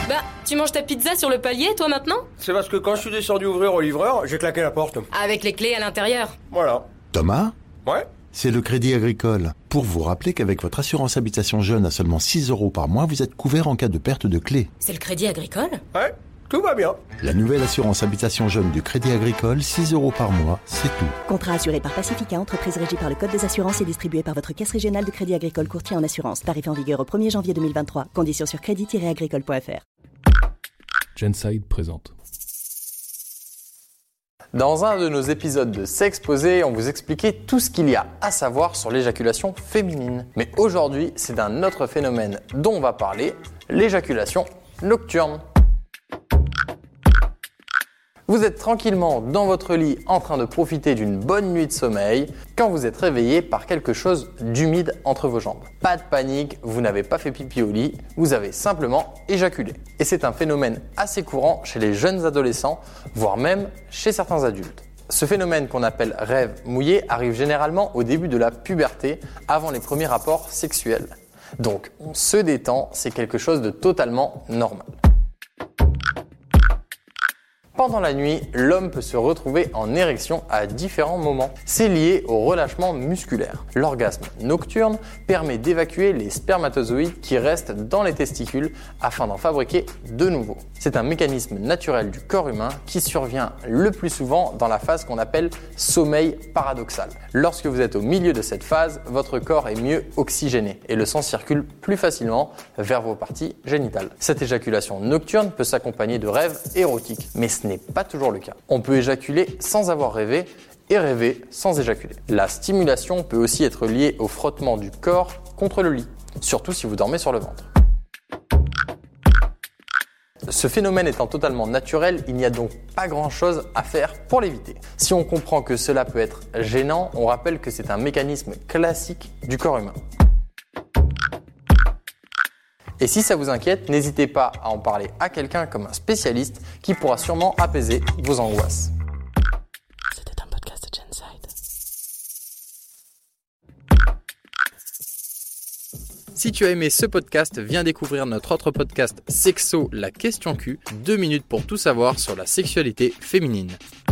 Bah, tu manges ta pizza sur le palier, toi, maintenant ? C'est parce que quand je suis descendu ouvrir au livreur, j'ai claqué la porte. Avec les clés à l'intérieur. Voilà. Thomas ? Ouais. C'est le Crédit Agricole. Pour vous rappeler qu'avec votre assurance habitation jeune à seulement 6 € par mois, vous êtes couvert en cas de perte de clé. C'est le Crédit Agricole ? Ouais, tout va bien. La nouvelle assurance habitation jeune du Crédit Agricole, 6 € par mois, c'est tout. Contrat assuré par Pacifica, entreprise régie par le Code des assurances et distribué par votre caisse régionale de Crédit Agricole courtier en assurance. Tarif en vigueur au 1er janvier 2023. Conditions sur crédit-agricole.fr. Genside présente. Dans un de nos épisodes de S'exposer, on vous expliquait tout ce qu'il y a à savoir sur l'éjaculation féminine. Mais aujourd'hui, c'est d'un autre phénomène dont on va parler, l'éjaculation nocturne. Vous êtes tranquillement dans votre lit en train de profiter d'une bonne nuit de sommeil quand vous êtes réveillé par quelque chose d'humide entre vos jambes. Pas de panique, vous n'avez pas fait pipi au lit, vous avez simplement éjaculé. Et c'est un phénomène assez courant chez les jeunes adolescents, voire même chez certains adultes. Ce phénomène qu'on appelle rêve mouillé arrive généralement au début de la puberté, avant les premiers rapports sexuels. Donc on se détend, c'est quelque chose de totalement normal. Pendant la nuit, l'homme peut se retrouver en érection à différents moments. C'est lié au relâchement musculaire. L'orgasme nocturne permet d'évacuer les spermatozoïdes qui restent dans les testicules afin d'en fabriquer de nouveaux. C'est un mécanisme naturel du corps humain qui survient le plus souvent dans la phase qu'on appelle sommeil paradoxal. Lorsque vous êtes au milieu de cette phase, votre corps est mieux oxygéné et le sang circule plus facilement vers vos parties génitales. Cette éjaculation nocturne peut s'accompagner de rêves érotiques, mais ce n'est pas toujours le cas. On peut éjaculer sans avoir rêvé et rêver sans éjaculer. La stimulation peut aussi être liée au frottement du corps contre le lit, surtout si vous dormez sur le ventre. Ce phénomène étant totalement naturel, il n'y a donc pas grand-chose à faire pour l'éviter. Si on comprend que cela peut être gênant, on rappelle que c'est un mécanisme classique du corps humain. Et si ça vous inquiète, n'hésitez pas à en parler à quelqu'un comme un spécialiste qui pourra sûrement apaiser vos angoisses. C'était un podcast de Genside. Si tu as aimé ce podcast, viens découvrir notre autre podcast Sexo, la question Q, 2 minutes pour tout savoir sur la sexualité féminine.